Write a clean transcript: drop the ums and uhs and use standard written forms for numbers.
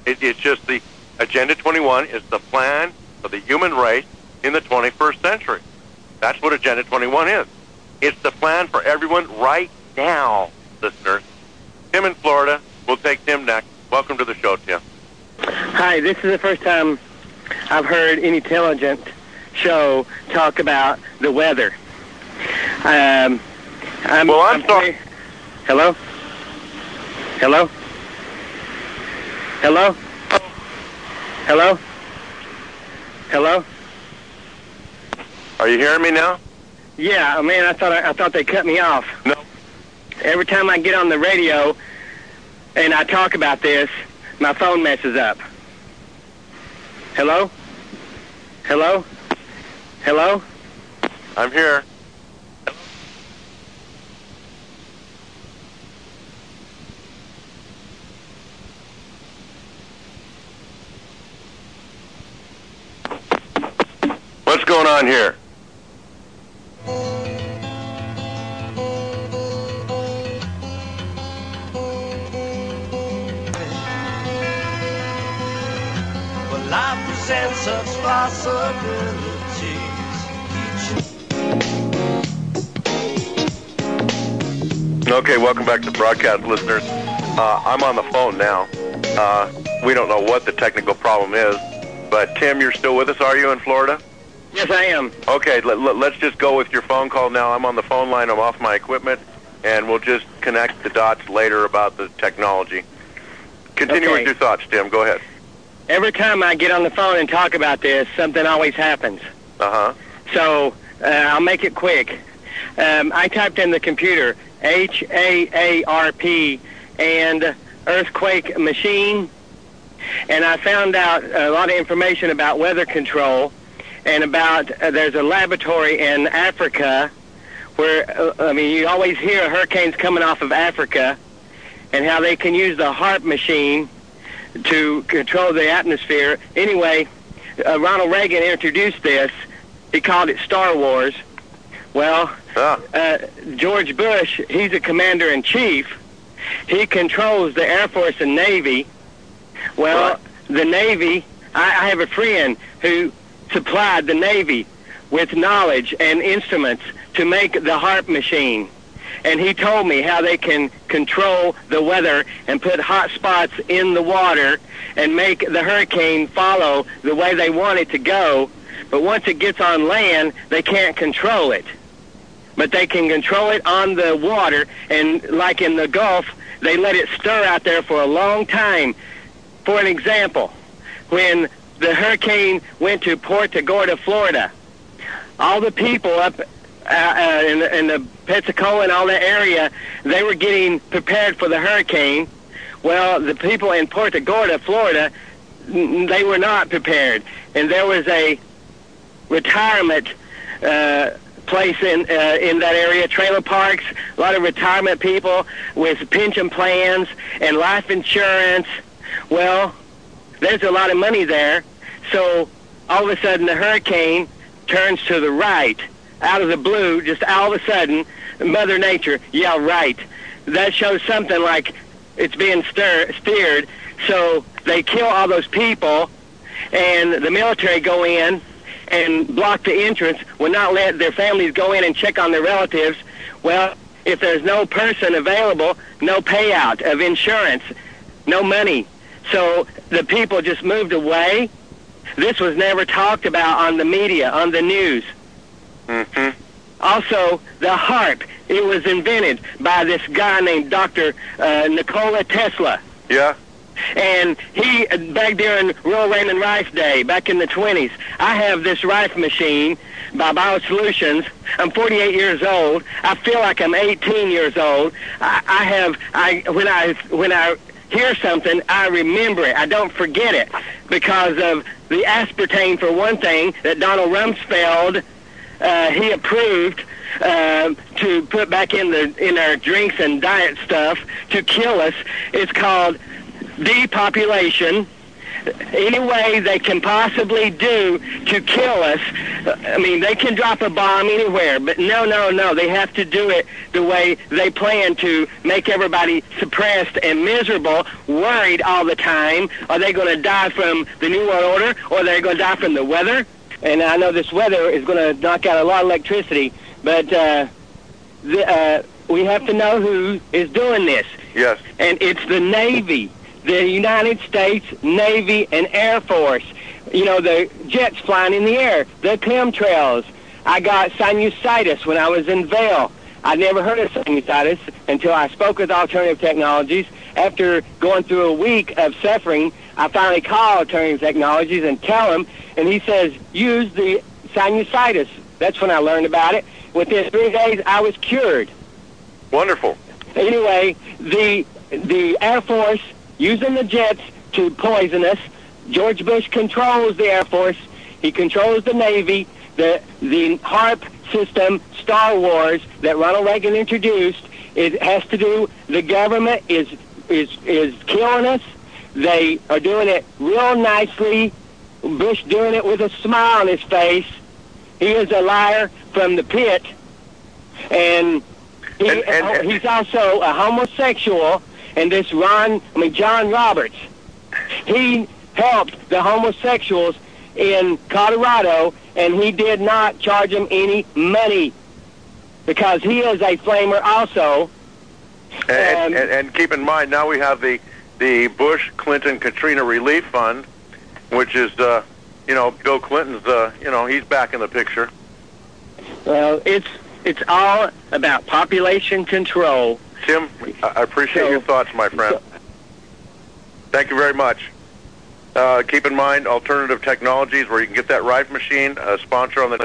It's just the Agenda 21 is the plan for the human race in the 21st century. That's what Agenda 21 is. It's the plan for everyone right now, listeners. Tim in Florida. We'll take Tim next. Welcome to the show, Tim. Hi, this is the first time I've heard an intelligent show talk about the weather. I'm sorry. Hello? Hello? Hello? Hello? Hello? Are you hearing me now? Yeah, man, I thought they cut me off. No. Every time I get on the radio and I talk about this, my phone messes up. Hello? Hello? Hello? I'm here. What's going on here? Well, life presents such possibilities. Okay, welcome back to broadcast, listeners. I'm on the phone now. We don't know what the technical problem is, but Tim, you're still with us, are you, in Florida? Yes, I am. Okay, let's just go with your phone call now. I'm on the phone line. I'm off my equipment, and we'll just connect the dots later about the technology. Continue with your thoughts, Tim. Go ahead. Every time I get on the phone and talk about this, something always happens. Uh-huh. So I'll make it quick. I typed in the computer, HAARP and earthquake machine, and I found out a lot of information about weather control and about there's a laboratory in Africa where, you always hear hurricanes coming off of Africa and how they can use the HAARP machine to control the atmosphere. Anyway, Ronald Reagan introduced this. He called it Star Wars. Well, George Bush, he's a commander-in-chief. He controls the Air Force and Navy. Well, the Navy, I have a friend who supplied the Navy with knowledge and instruments to make the HAARP machine. And he told me how they can control the weather and put hot spots in the water and make the hurricane follow the way they want it to go. But once it gets on land, they can't control it. But they can control it on the water, and like in the Gulf, they let it stir out there for a long time. For an example, when the hurricane went to Punta Gorda, Florida, all the people up in the Pensacola and all that area, they were getting prepared for the hurricane. Well, the people in Punta Gorda, Florida, they were not prepared. And there was a retirement place in that area, trailer parks, a lot of retirement people with pension plans and life insurance. Well, there's a lot of money there. So all of a sudden the hurricane turns to the right, out of the blue, just all of a sudden, Mother Nature, yeah, right. That shows something like it's being steered. So they kill all those people, and the military go in and block the entrance, will not let their families go in and check on their relatives. Well, if there's no person available, no payout of insurance, no money. So the people just moved away. This was never talked about on the media, on the news. Mm-hmm. Also, the HAARP, it was invented by this guy named Dr. Nikola Tesla. Yeah. And he, back during Royal Raymond Rife Day, back in the 20s, I have this Rife machine by BioSolutions. I'm 48 years old. I feel like I'm 18 years old. When I hear something, I remember it. I don't forget it because of the aspartame, for one thing, that Donald Rumsfeld, he approved to put back in our drinks and diet stuff to kill us. It's called depopulation. any way they can possibly do to kill us. I mean, they can drop a bomb anywhere, but no. They have to do it the way they plan to make everybody suppressed and miserable, worried all the time. Are they going to die from the New World Order, or are they going to die from the weather? And I know this weather is going to knock out a lot of electricity, but we have to know who is doing this. Yes. And it's the Navy, the United States Navy and Air Force. You know, the jets flying in the air, the chemtrails. I got sinusitis when I was in Vail. I never heard of sinusitis until I spoke with Alternative Technologies. After going through a week of suffering, I finally called Alternative Technologies and tell him, and he says, use the sinusitis. That's when I learned about it. Within 3 days, I was cured. Wonderful. Anyway, the Air Force using the jets to poison us. George Bush controls the Air Force. He controls the Navy. The HARP system, Star Wars, that Ronald Reagan introduced, it has to do. The government is killing us. They are doing it real nicely. Bush doing it with a smile on his face. He is a liar from the pit, and he's also a homosexual. And this John Roberts, he helped the homosexuals in Colorado, and he did not charge them any money because he is a flamer also. And keep in mind, now we have the Bush, Clinton, Katrina Relief Fund, which is, Bill Clinton's, he's back in the picture. Well, it's all about population control. Tim, I appreciate your thoughts, my friend. Thank you very much. Keep in mind, Alternative Technologies, where you can get that Rife machine, a sponsor on the